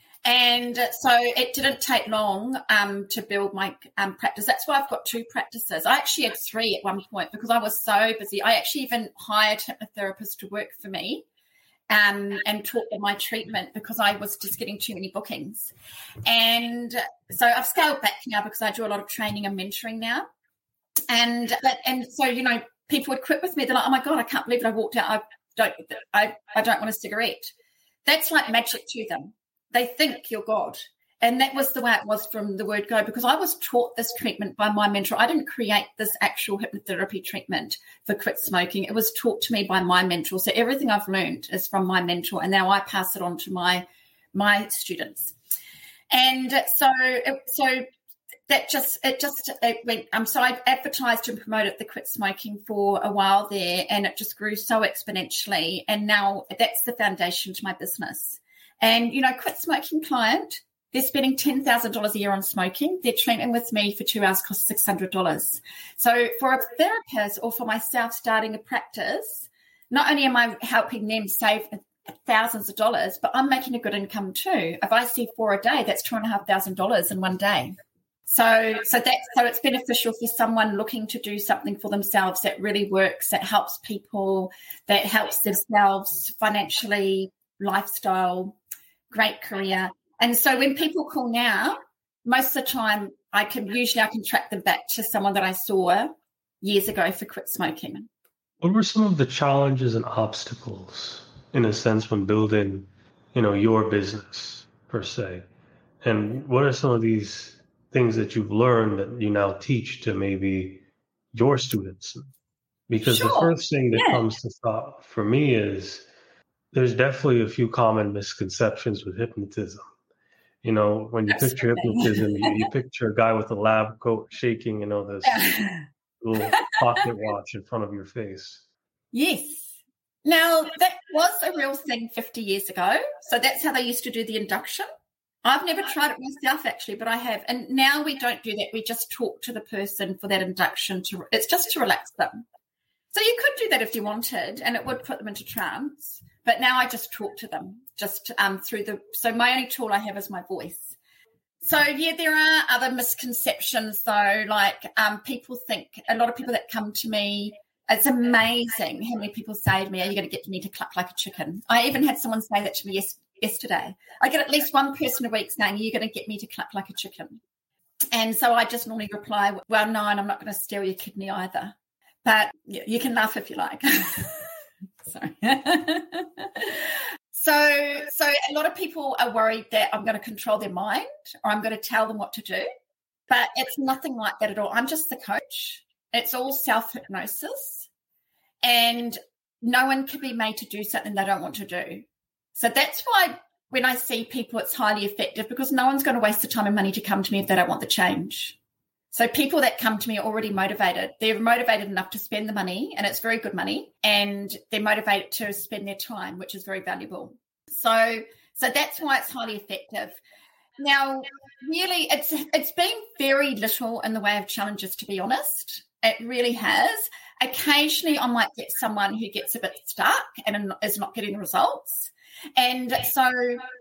And so it didn't take long um, to build my um, practice. That's why I've got two practices. I actually had three at one point because I was so busy. I actually even hired hypnotherapists to work for me um, and taught them my treatment because I was just getting too many bookings. And so I've scaled back now because I do a lot of training and mentoring now. And but, and so, you know, people would quit with me. They're like, oh, my God, I can't believe it. I walked out. I don't, I, I don't want a cigarette. That's like magic to them. They think you're God. And that was the way it was from the word go, because I was taught this treatment by my mentor. I didn't create this actual hypnotherapy treatment for quit smoking. It was taught to me by my mentor. So everything I've learned is from my mentor, and now I pass it on to my my students. And so so that just, it just, it went, um, so I advertised and promoted the quit smoking for a while there, and it just grew so exponentially. And now that's the foundation to my business. And, you know, quit smoking client, they're spending ten thousand dollars a year on smoking. Their treatment with me for two hours costs six hundred dollars. So for a therapist or for myself starting a practice, not only am I helping them save thousands of dollars, but I'm making a good income too. If I see four a day, that's two and a half thousand dollars in one day. So, so that's, so it's beneficial for someone looking to do something for themselves that really works, that helps people, that helps themselves financially, lifestyle, great career. And so when people call now, most of the time I can usually I can track them back to someone that I saw years ago for quit smoking. What were some of the challenges and obstacles, in a sense, when building, you know, your business per se? And what are some of these things that you've learned that you now teach to maybe your students? Because sure. The first thing that yeah. comes to thought for me is there's definitely a few common misconceptions with hypnotism. You know, when you That's picture funny. hypnotism, you, you picture a guy with a lab coat shaking, you know, this, yeah. little pocket watch in front of your face. Yes. Now, that was a real thing fifty years ago. So that's how they used to do the induction. I've never tried it myself, actually, but I have. And now we don't do that. We just talk to the person for that induction. To It's just to relax them. So you could do that if you wanted, and it would put them into trance. But now I just talk to them just um, through the – so my only tool I have is my voice. So, yeah, there are other misconceptions, though, like um, people think – a lot of people that come to me – it's amazing how many people say to me, are you going to get me to cluck like a chicken? I even had someone say that to me yes, yesterday. I get at least one person a week saying, are you going to get me to cluck like a chicken? And so I just normally reply, well, no, and I'm not going to steal your kidney either. But you can laugh if you like. Sorry. so, so a lot of people are worried that I'm going to control their mind or I'm going to tell them what to do. But it's nothing like that at all. I'm just the coach. It's all self-hypnosis. And no one can be made to do something they don't want to do. So that's why when I see people, it's highly effective because no one's going to waste the time and money to come to me if they don't want the change. So people that come to me are already motivated. They're motivated enough to spend the money, and it's very good money, and they're motivated to spend their time, which is very valuable. So, so that's why it's highly effective. Now, really, it's it's been very little in the way of challenges, to be honest. It really has. Occasionally, I might get someone who gets a bit stuck and is not getting the results. And so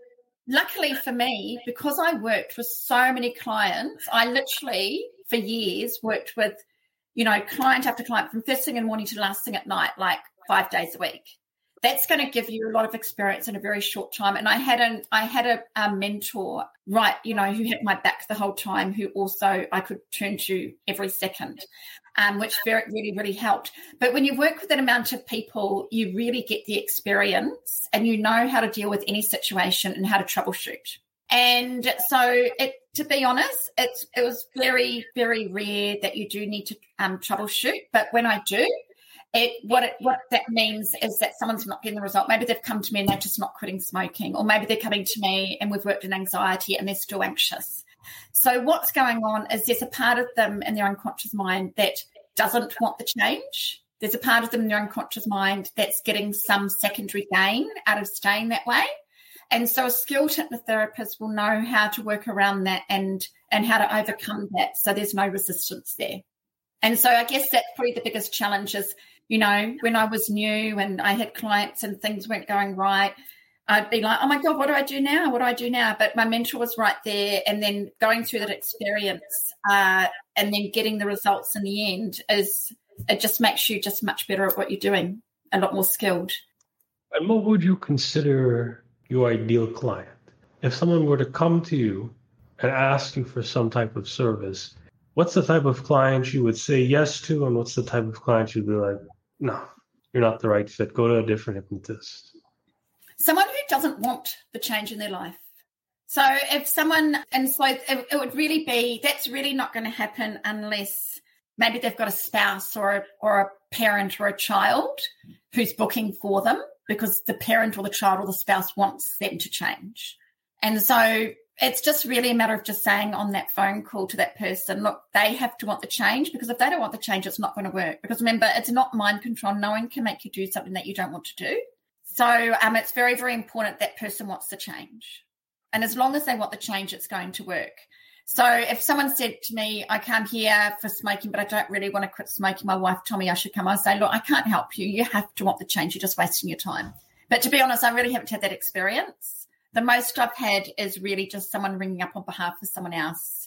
luckily for me, because I worked with so many clients, I literally, for years, worked with, you know, client after client from first thing in the morning to last thing at night, like five days a week. That's going to give you a lot of experience in a very short time. And I had an I had a, a mentor, right, you know, who had my back the whole time, who also I could turn to every second, um, which very, really, really helped. But when you work with that amount of people, you really get the experience and you know how to deal with any situation and how to troubleshoot. And so, it, to be honest, it's it was very, very rare that you do need to um, troubleshoot. But when I do, It what it what that means is that someone's not getting the result. Maybe they've come to me and they're just not quitting smoking, or maybe they're coming to me and we've worked in anxiety and they're still anxious. So what's going on is there's a part of them in their unconscious mind that doesn't want the change. There's a part of them in their unconscious mind that's getting some secondary gain out of staying that way. And so a skilled hypnotherapist will know how to work around that and and how to overcome that so there's no resistance there. And so I guess that's probably the biggest challenge is, you know, when I was new and I had clients and things weren't going right, I'd be like, oh, my God, what do I do now? What do I do now? But my mentor was right there. And then going through that experience uh, and then getting the results in the end is it just makes you just much better at what you're doing, a lot more skilled. And what would you consider your ideal client? If someone were to come to you and ask you for some type of service, what's the type of client you would say yes to, and what's the type of client you'd be like, no, you're not the right fit, go to a different hypnotist? Someone who doesn't want the change in their life. So if someone, and so it, it would really be, that's really not going to happen unless maybe they've got a spouse or a, or a parent or a child who's booking for them because the parent or the child or the spouse wants them to change. And so it's just really a matter of just saying on that phone call to that person, look, they have to want the change, because if they don't want the change, it's not going to work. Because remember, it's not mind control. No one can make you do something that you don't want to do. So um, it's very, very important that person wants the change. And as long as they want the change, it's going to work. So if someone said to me, I come here for smoking, but I don't really want to quit smoking, my wife told me I should come, I say, look, I can't help you. You have to want the change. You're just wasting your time. But to be honest, I really haven't had that experience. The most I've had is really just someone ringing up on behalf of someone else.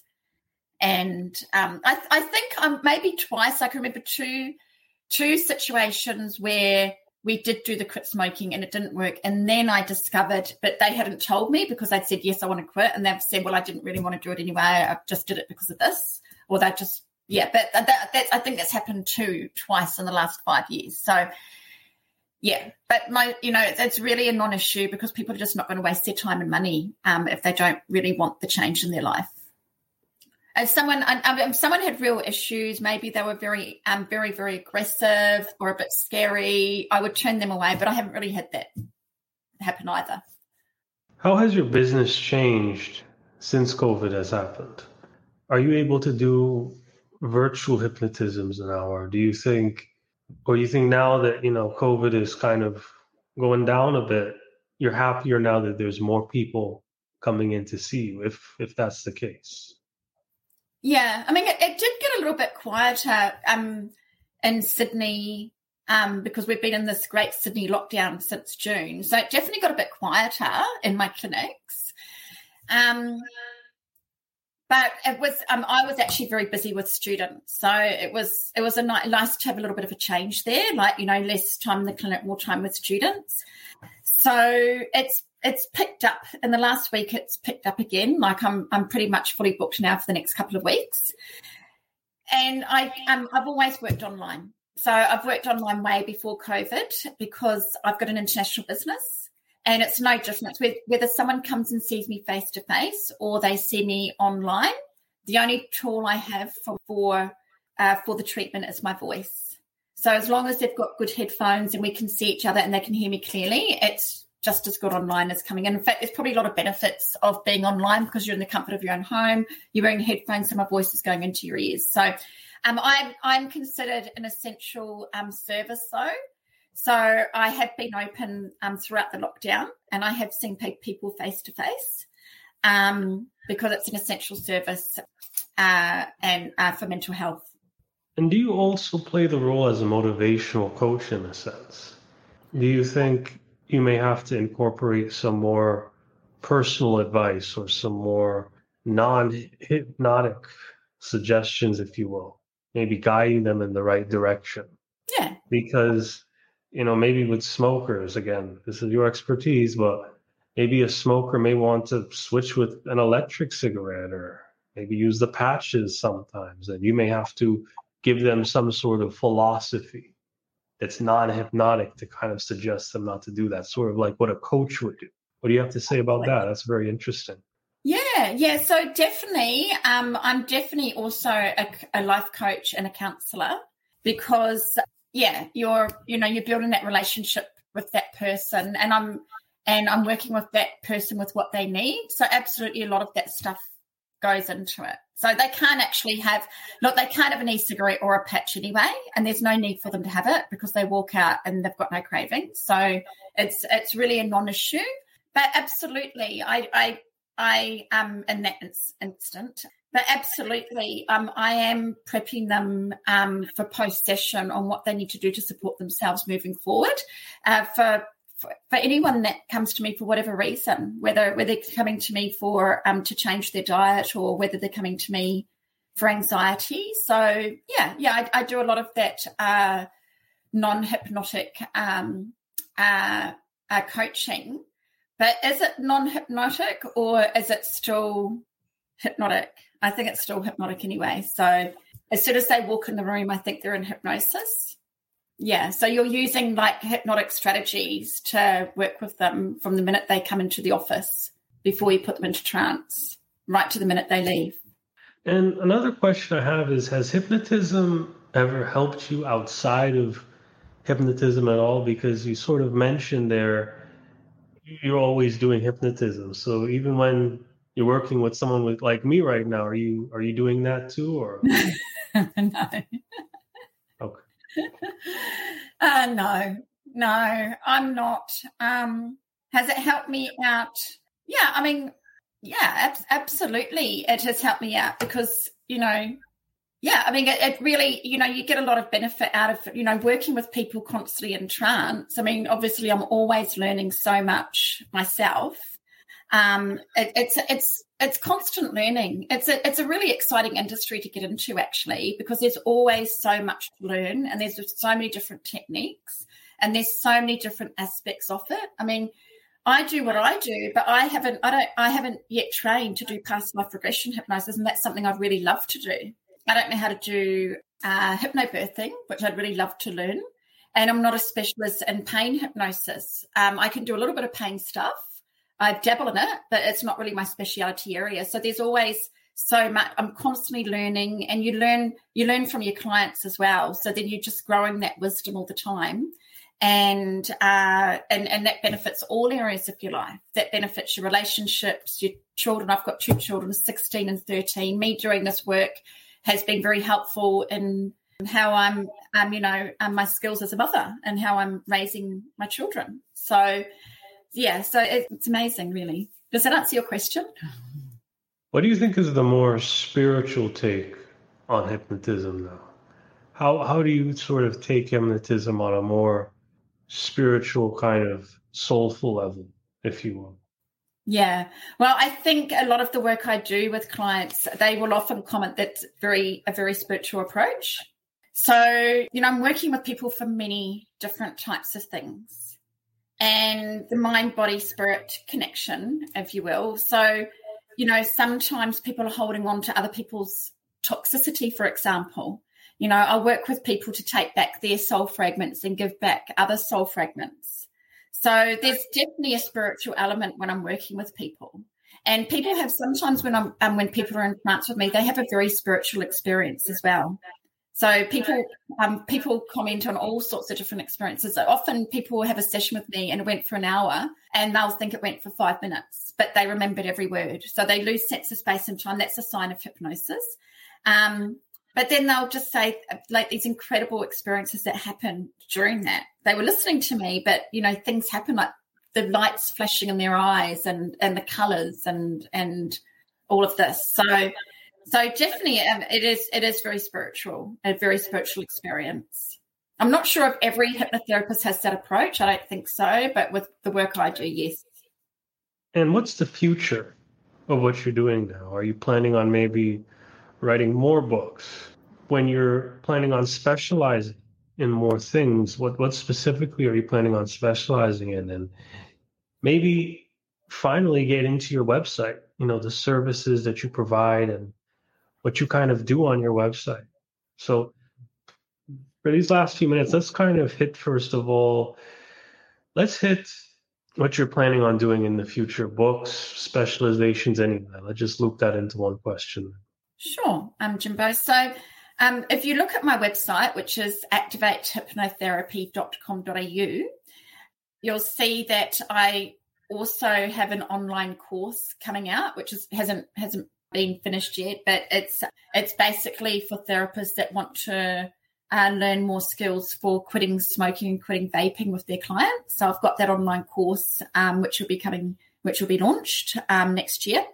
And um, I, I think um, maybe twice I can remember two, two situations where we did do the quit smoking and it didn't work. And then I discovered, but they hadn't told me because I'd said, yes, I want to quit. And they've said, well, I didn't really want to do it anyway. I just did it because of this. Or they just, yeah, but that, that's, I think that's happened too, twice in the last five years. So, yeah, but my, you know, it's, it's really a non-issue because people are just not going to waste their time and money um, if they don't really want the change in their life. If someone, um, if someone had real issues, maybe they were very, um, very, very aggressive or a bit scary, I would turn them away. But I haven't really had that happen either. How has your business changed since COVID has happened? Are you able to do virtual hypnotisms now, or do you think, or you think now that, you know, COVID is kind of going down a bit, you're happier now that there's more people coming in to see you, if if that's the case? Yeah, I mean, it, it did get a little bit quieter um, in Sydney um, because we've been in this great Sydney lockdown since June. So it definitely got a bit quieter in my clinics. Um, but it was, um, I was actually very busy with students. So it was it was a ni- nice to have a little bit of a change there, like, you know, less time in the clinic, more time with students. So it's It's picked up in the last week. It's picked up again. Like I'm, I'm pretty much fully booked now for the next couple of weeks. And I, um, I've always worked online. So I've worked online way before COVID because I've got an international business, and it's no difference whether someone comes and sees me face to face or they see me online. The only tool I have for for, uh, for the treatment is my voice. So as long as they've got good headphones and we can see each other and they can hear me clearly, it's just as good online as coming in. In fact, there's probably a lot of benefits of being online because you're in the comfort of your own home, you're wearing headphones, so my voice is going into your ears. So um, I'm, I'm considered an essential um, service though. So I have been open um, throughout the lockdown, and I have seen people face to face because it's an essential service uh, and uh, for mental health. And do you also play the role as a motivational coach in a sense? Do you think you may have to incorporate some more personal advice or some more non-hypnotic suggestions, if you will, maybe guiding them in the right direction? Yeah. Because, you know, maybe with smokers, again, this is your expertise, but maybe a smoker may want to switch with an electric cigarette or maybe use the patches sometimes, and you may have to give them some sort of philosophy that's non-hypnotic to kind of suggest them not to do that, sort of like what a coach would do. What do you have to say about that? That's very interesting. Yeah, yeah. So definitely, um, I'm definitely also a, a life coach and a counsellor because, yeah, you're, you know, you're building that relationship with that person, and I'm, and I'm working with that person with what they need. So absolutely, a lot of that stuff goes into it. So they can't actually have, look, they can't have an e-cigarette or a patch anyway, and there's no need for them to have it because they walk out and they've got no cravings. So it's it's really a non-issue. But absolutely, I I I am in that instant. But absolutely, um, I am prepping them um, for post-session on what they need to do to support themselves moving forward. Uh, for For anyone that comes to me for whatever reason, whether whether they're coming to me for um, to change their diet or whether they're coming to me for anxiety. So yeah, yeah, I, I do a lot of that uh, non-hypnotic um, uh, uh, coaching. But is it non-hypnotic or is it still hypnotic? I think it's still hypnotic anyway. So as soon as they walk in the room, I think they're in hypnosis. Yeah, so you're using like hypnotic strategies to work with them from the minute they come into the office before you put them into trance, right to the minute they leave. And another question I have is, has hypnotism ever helped you outside of hypnotism at all? Because you sort of mentioned there you're always doing hypnotism. So even when you're working with someone with like me right now, are you are you doing that too, or no? Okay. Uh, no, no, I'm not. Um, has it helped me out? Yeah, I mean, yeah, ab- absolutely. It has helped me out because, you know, yeah, I mean, it, it really, you know, you get a lot of benefit out of, you know, working with people constantly in trance. I mean, obviously I'm always learning so much myself. Um, it, it's, it's, it's constant learning. It's a, it's a really exciting industry to get into actually, because there's always so much to learn and there's so many different techniques and there's so many different aspects of it. I mean, I do what I do, but I haven't, I don't, I haven't yet trained to do past life regression hypnosis. And that's something I'd really love to do. I don't know how to do uh, hypnobirthing, which I'd really love to learn. And I'm not a specialist in pain hypnosis. Um, I can do a little bit of pain stuff. I dabble in it, but it's not really my speciality area. So there's always so much. I'm constantly learning, and you learn you learn from your clients as well. So then you're just growing that wisdom all the time, and uh, and and that benefits all areas of your life. That benefits your relationships, your children. I've got two children, sixteen and thirteen. Me doing this work has been very helpful in how I'm, um, you know, um, my skills as a mother and how I'm raising my children. So, yeah, so it's amazing, really. Does that answer your question? What do you think is the more spiritual take on hypnotism now? How how do you sort of take hypnotism on a more spiritual kind of soulful level, if you will? Yeah. Well, I think a lot of the work I do with clients, they will often comment that it's very a very spiritual approach. So, you know, I'm working with people for many different types of things. And the mind, body, spirit connection, if you will. So, you know, sometimes people are holding on to other people's toxicity, for example. You know, I work with people to take back their soul fragments and give back other soul fragments. So there's definitely a spiritual element when I'm working with people. And people have sometimes when I'm um, when people are in trance with me, they have a very spiritual experience as well. So people um, people comment on all sorts of different experiences. So often people have a session with me and it went for an hour and they'll think it went for five minutes, but they remembered every word. So they lose sense of space and time. That's a sign of hypnosis. Um, but then they'll just say like these incredible experiences that happen during that. They were listening to me, but, you know, things happen like the lights flashing in their eyes and, and the colours and and all of this. So So definitely um, it is it is very spiritual, a very spiritual experience. I'm not sure if every hypnotherapist has that approach. I don't think so, but with the work I do, yes. And what's the future of what you're doing now? Are you planning on maybe writing more books? When you're planning on specializing in more things, what, what specifically are you planning on specializing in? And maybe finally get into your website, you know, the services that you provide and what you kind of do on your website. So for these last few minutes, let's kind of hit, first of all, let's hit what you're planning on doing in the future, books, specializations, anyway. Let's just loop that into one question. Sure, um, Jimbo. So um, if you look at my website, which is activate hypnotherapy dot com dot a u, you'll see that I also have an online course coming out, which is, hasn't hasn't been finished yet, but it's it's basically for therapists that want to uh, learn more skills for quitting smoking and quitting vaping with their clients. So I've got that online course, um, which will be coming, which will be launched um, next year.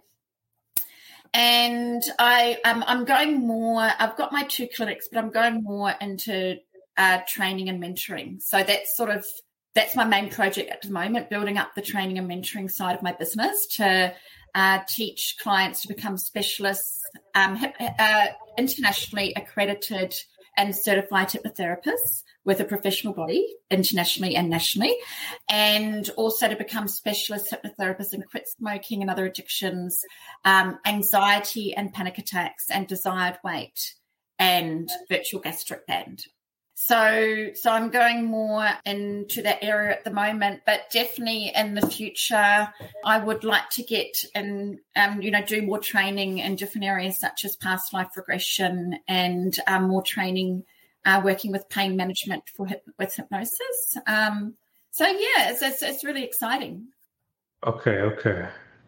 And I um, I'm going more. I've got my two clinics, but I'm going more into uh, training and mentoring. So that's sort of that's my main project at the moment, building up the training and mentoring side of my business to Uh, teach clients to become specialists, um, uh, internationally accredited and certified hypnotherapists with a professional body, internationally and nationally, and also to become specialist hypnotherapists and quit smoking and other addictions, um, anxiety and panic attacks and desired weight and virtual gastric band. So, so I'm going more into that area at the moment, but definitely in the future, I would like to get and, um, you know, do more training in different areas such as past life regression and um, more training uh, working with pain management for hip- with hypnosis. Um, so, yeah, it's, it's, it's really exciting. Okay, okay.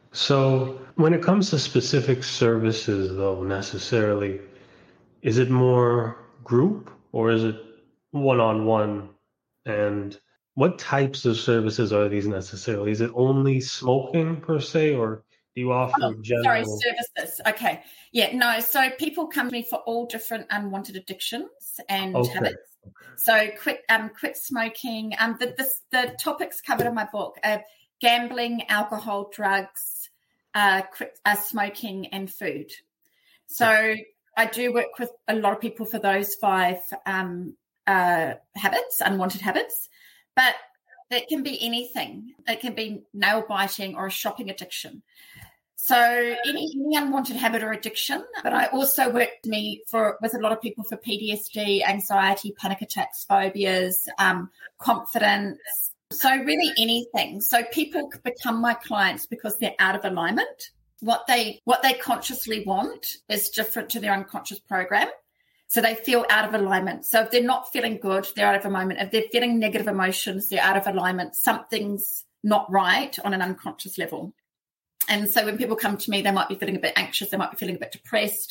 So when it comes to specific services, though, necessarily, is it more group or is it one-on-one? And what types of services are these necessarily? Is it only smoking per se, or do you offer oh, general? Sorry, services. Okay. Yeah, no. So people come to me for all different unwanted addictions and Okay. habits. So quit um quit smoking. Um the the, the topics covered in my book are gambling, alcohol, drugs, uh quit uh, smoking and food. So I do work with a lot of people for those five um Uh, habits, unwanted habits, but it can be anything. It can be nail biting or a shopping addiction. So any, any unwanted habit or addiction. But I also work me for with a lot of people for P T S D, anxiety, panic attacks, phobias, um, confidence. So really anything. So people become my clients because they're out of alignment. What they what they consciously want is different to their unconscious program. So they feel out of alignment. So if they're not feeling good, they're out of alignment. If they're feeling negative emotions, they're out of alignment. Something's not right on an unconscious level. And so when people come to me, they might be feeling a bit anxious. They might be feeling a bit depressed.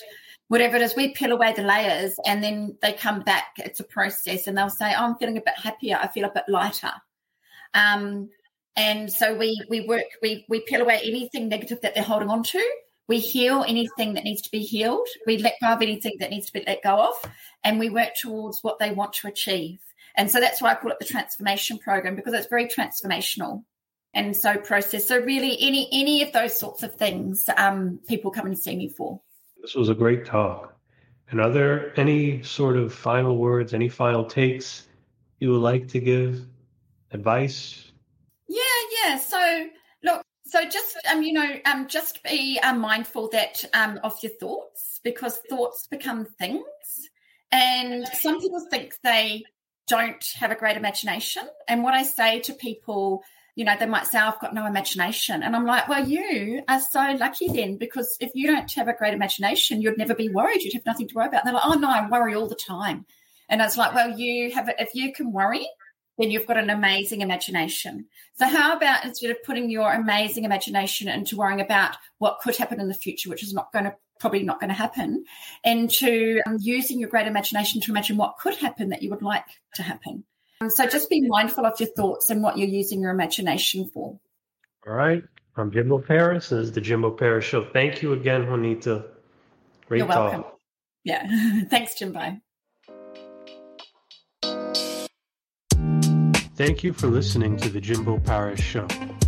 whatever it is, we peel away the layers and then they come back. It's a process and they'll say, oh, I'm feeling a bit happier. I feel a bit lighter. Um, and so we we work, we we peel away anything negative that they're holding on to. We heal anything that needs to be healed. We let go of anything that needs to be let go of. And we work towards what they want to achieve. And so that's why I call it the transformation program, because it's very transformational. And so process. So really any any of those sorts of things um, people come and see me for. This was a great talk. And are there any sort of final words, any final takes you would like to give? Advice? Yeah, yeah. So look, so just um, you know, um, just be um, mindful that um of your thoughts, because thoughts become things. And some people think they don't have a great imagination. And what I say to people, you know, they might say, I've got no imagination. And I'm like, well, you are so lucky then, because if you don't have a great imagination, you'd never be worried. You'd have nothing to worry about. And they're like, oh, no, I worry all the time. And it's like, well, you have, if you can worry, then you've got an amazing imagination. So how about instead of putting your amazing imagination into worrying about what could happen in the future, which is not going to, probably not going to happen, into um, using your great imagination to imagine what could happen that you would like to happen. Um, so just be mindful of your thoughts and what you're using your imagination for. All right. I'm Jimbo Paris. This is the Jimbo Paris Show. Thank you again, Juanita. Great You're talk. welcome. Yeah. Thanks, Jimbo. Thank you for listening to the Jimbo Paris Show.